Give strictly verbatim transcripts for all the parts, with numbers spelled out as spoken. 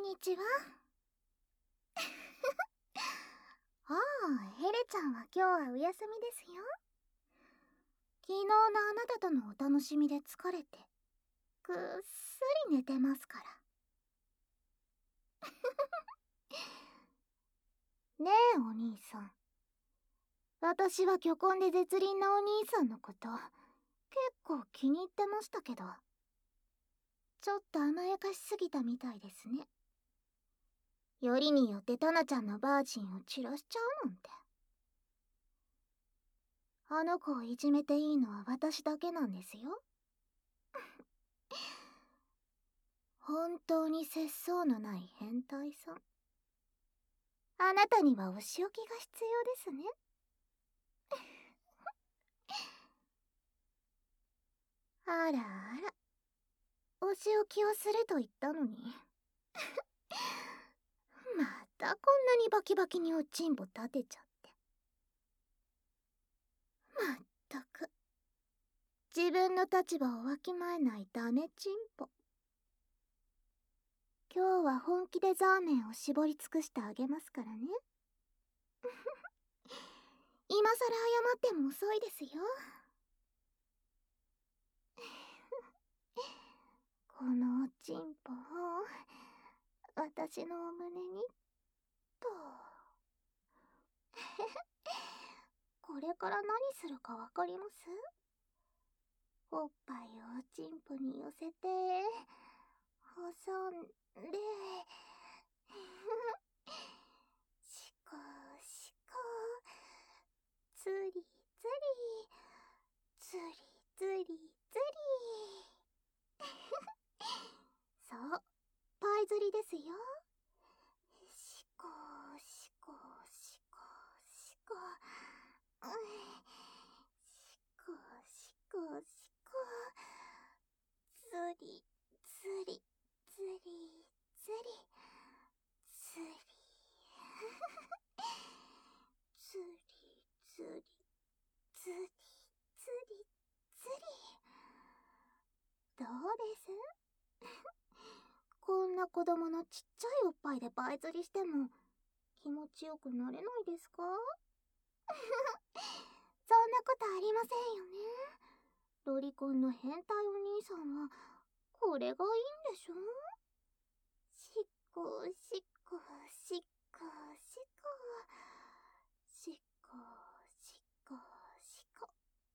んにちは。ああ、エレちゃんは今日はお休みですよ。昨日のあなたとのお楽しみで疲れて、ぐっすり寝てますから。ねえ、お兄さん。私は巨根で絶倫なお兄さんのこと、結構気に入ってましたけど、ちょっと甘やかしすぎたみたいですね。よりによってタナちゃんのバージンを散らしちゃうなんて。あの子をいじめていいのは私だけなんですよ。本当に節操のない変態さん。あなたにはお仕置きが必要ですね。あらあら、お仕置きをすると言ったのに。またこんなにバキバキにおちんぽ立てちゃって。まったく、自分の立場をわきまえないダメちんぽ。今日は本気でザーメンを絞り尽くしてあげますからね。今さら謝っても遅いですよ。このおちんぽを私のお胸にと。これから何するかわかります？おっぱいをおちんぽに寄せて挟んでしこしこ、つりつりつりつりつりそう、パイ釣りですよ。しこしこしこしこ、うん、しこしこしこ、つりつりつりつりつりつりつりつりつりつり、どうです？こんな子供のちっちゃいおっぱいでパイ釣りしても気持ちよくなれないですか？そんなことありませんよね。ロリコンの変態お兄さんはこれがいいんでしょ？しっこしっこしっこしっこしっこしっこしっこ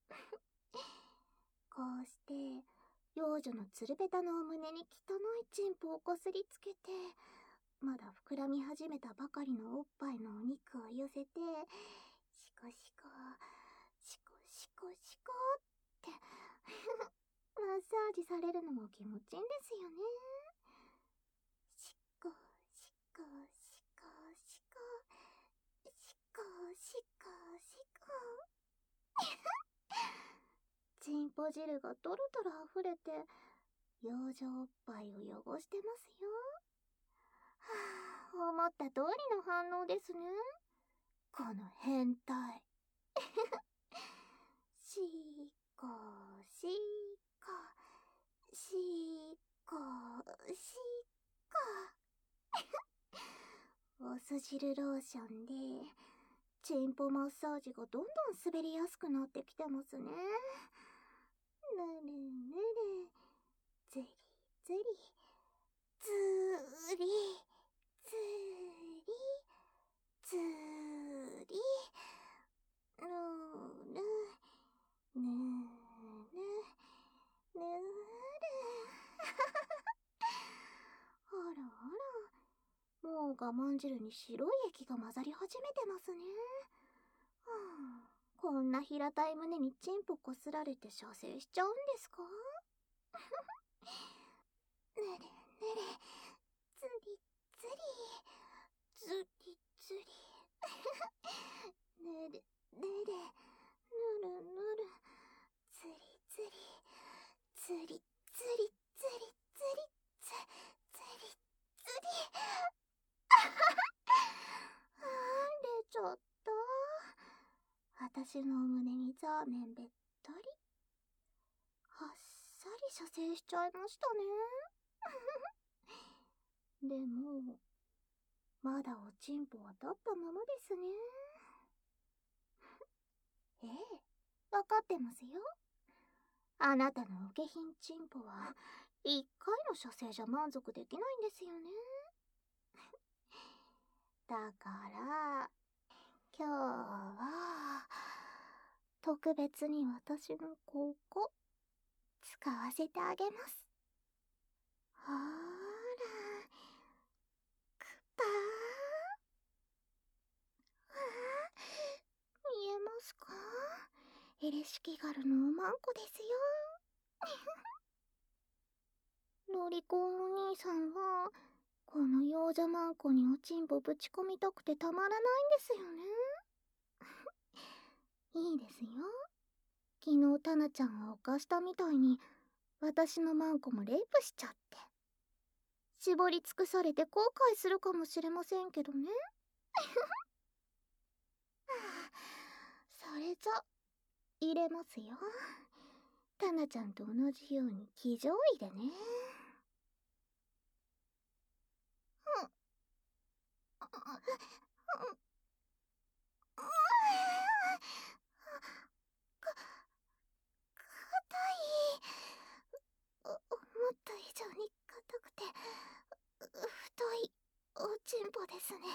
こうして幼女のつるべたのお胸に汚いチンポをこすりつけて、まだ膨らみ始めたばかりのおっぱいのお肉を寄せて、シコシコシコシコシコってマッサージされるのも気持ちいいんですよね。シコシコシコシコシコシコシコチンポ汁がトロトロ溢れて幼女おっぱいを汚してますよ。はあ、思った通りの反応ですね、この変態。しーこしーこしーこしーこお酢汁ローションでチンポマッサージがどんどん滑りやすくなってきてますね。ぬるぬる、ずりずりずーりずーりずーり、ぬーるぬーるぬーるあらあら、もう我慢汁に白い液が混ざり始めてますね。はあ、こんな平たい胸にチンポこすられて射精しちゃうんですか？ぬるぬる、つりつりつりつりぬるぬるぬるぬる、つりつりつりつりつりつりつつりつりあー、出ちゃった。私のお胸にザーメンべったり。あっさり射精しちゃいましたね。 でも、まだおちんぽは立ったままですね。ええ、わかってますよ。あなたのお下品チンポは、一回の射精じゃ満足できないんですよね。だから、今日は、特別に私のここ、使わせてあげます。ほーら、くぱー。わー、見えますか？エレシキガルのおまんこですよ。ロリコンお兄さんは、この幼女マンコにおちんぽぶち込みたくてたまらないんですよね。いいですよ。昨日タナちゃんが犯したみたいに、私のマンコもレイプしちゃって。絞り尽くされて後悔するかもしれませんけどね。それじゃ、入れますよ。タナちゃんと同じように騎乗位でね。うん。硬い。思った以上に硬くて太いおちんぽですね。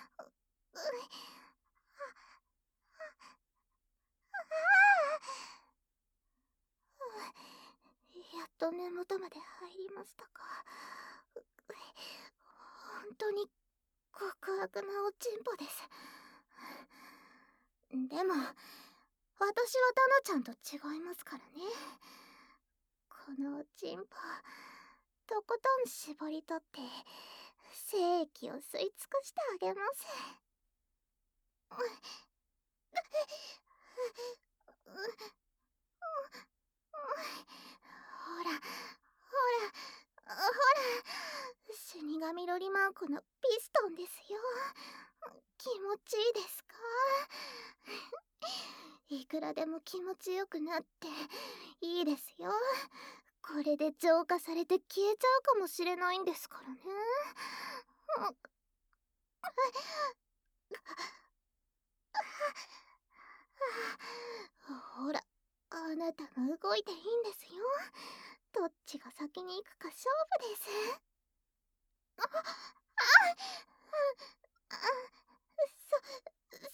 やっと根元まで入りましたか。本当に極悪なおちんぽです。でも私はタナちゃんと違いますからね。このおちんぽとことん絞り取って精液を吸い尽くしてあげます。ほらほらほら、死神ロリマンコのピストンですよ。気持ちいいですか？いくらでも気持ちよくなっていいですよ。これで浄化されて消えちゃうかもしれないんですからね。ほら、あなたが動いていいんですよ。どっちが先に行くか勝負です。あ、あ、あ、そ、それ、いい。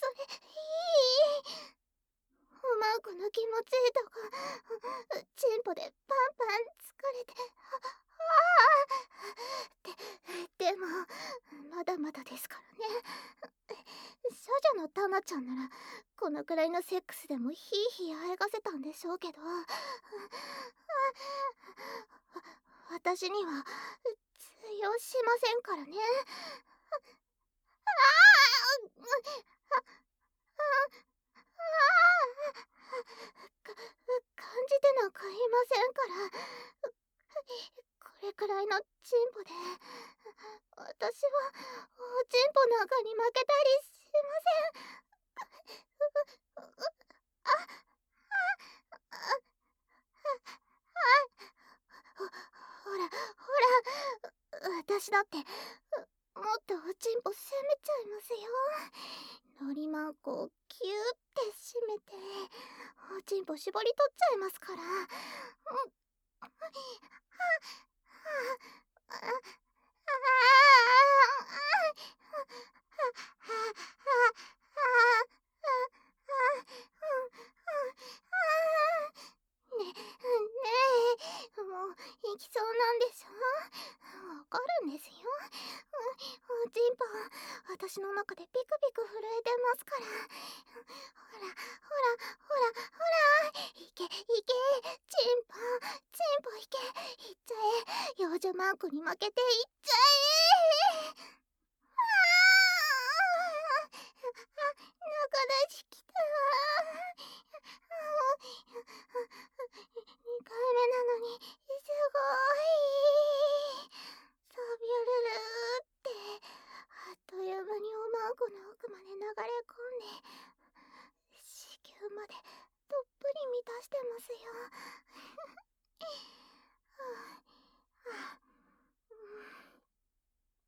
おまんこの気持ちいいとこ、チンポでパンパン疲れて、ああで、でも、まだまだですからね。少女のタナちゃんなら、このくらいのセックスでもヒーヒーあえがせたんでしょうけど、私には通用しませんからね。ああ、感じてなんかいませんから。これくらいのチンポで私はおちんぽなんかに負けたりしません。あ、あ、あ、ほらほら、私だってもっとおちんぽ攻めちゃいますよ。のりまんこをキューって締めておちんぽ絞り取っちゃいますから。うん。あああね、ねえ、もう行きそうなんでしょ？わかるんですよ。おちんぽ、私の中でピクピク震えてますから。ほら、ほら、ほら、ほら、いけ、いけ、チンポ、チンポいけ、いっちゃえ、幼女マークに負けていっちゃえ。ああ、中出しきた。にかいめなのにすごい。サビュルルーってあっという間におまんこの奥まで流れ込んで子宮までどっぷり満たしてますよ。はあはあ、うん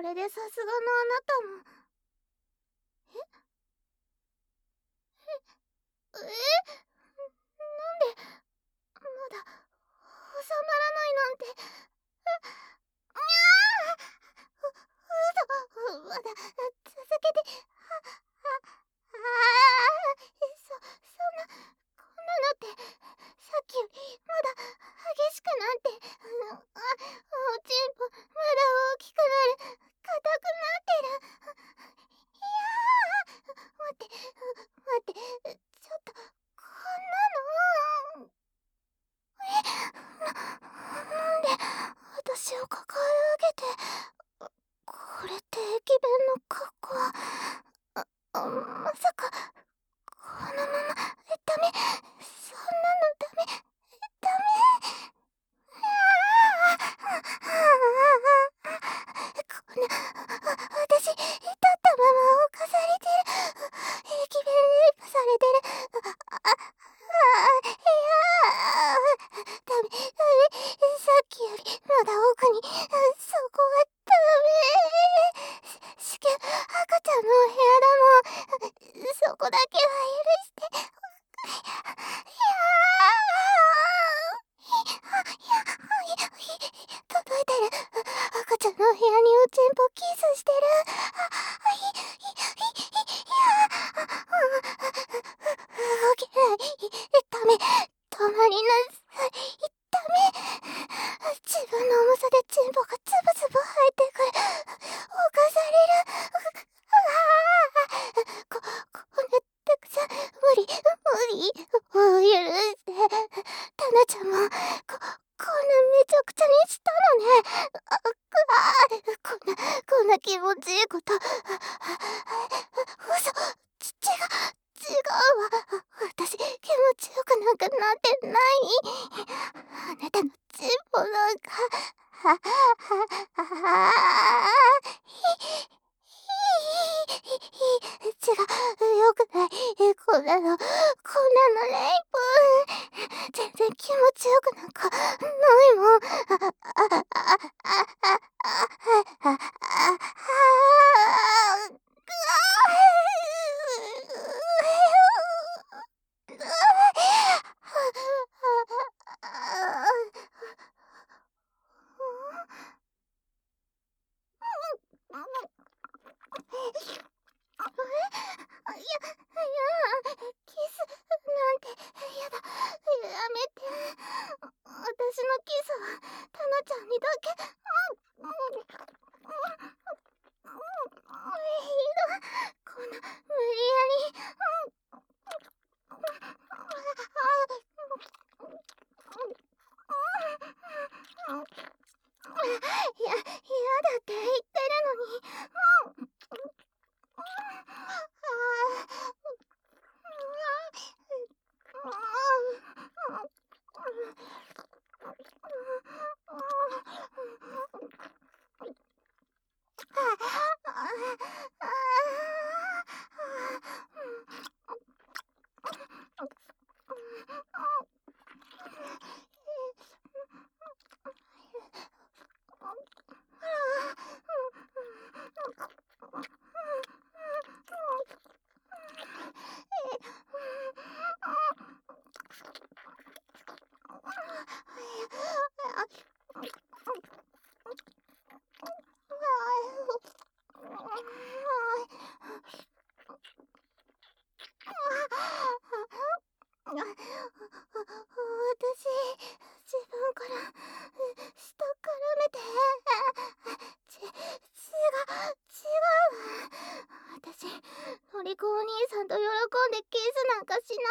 れでさすがのあなたも。えええなんで、まだ、収まらないなんて。う、にゃーう、嘘、まだ、続けて、は、は、ああ、そ、そんな、こんなのって、さっきより、まだ、激しくなって、あ、おちんぽ、まだ大きくなる、硬くなってる。いやー、待って、待って、ちょっと、こんなの。え、な、なんで、私を抱え上げて、これって駅弁の格好。あ、あ、まさか、このまま、ダメ、そんなのダメ、ダメ。ああ、こんな、私、立ったまま侵されてる。駅弁レイプされてる。あ、あ、あ、いやー、ダメ、ダメ、さっきより、まだ奥に、そこはダメ。し、至急、赤ちゃんのお部屋だもん。そこだけは許して。いやー、届いてる。赤ちゃんの部屋におちんぽキスしてる。あ、い、い、い、いやー、動けない。ダメ。止まりなさい。ダメ。自分の重さでチンポがつぶつぶ入ってくる。侵される。ああ、こ、こんなたくさん、無理、無理。もう許して。タナちゃんも、こ、こんなめちゃくちゃにしたのね。あ、くあー、こんな、こんな気持ちいいこと。あ、あ、嘘、ち、違う、違うわ。私、気持ちよくなんかなってない。あなたのチンポなんか、は、は、は、は、ひ、ひ、ひ、ひ、違う、よくない。こんなの、こんなのレイプ。全然気持ちよくなんかないもん。あ、あ、あ、あ、あ、あ、あ、あ、あ、あ、あ、いや、いや、キスなんて、やだ、やめて。私のキスは、タナちゃんにだけ。うん、うん、うん、ひどい。こんな、無理やり。うん、いや、嫌だって言ってるのに。うん。あ、私、自分から、下からめて、ち、違う、違うわ。私、のりこお兄さんと喜んでキスなんかしない。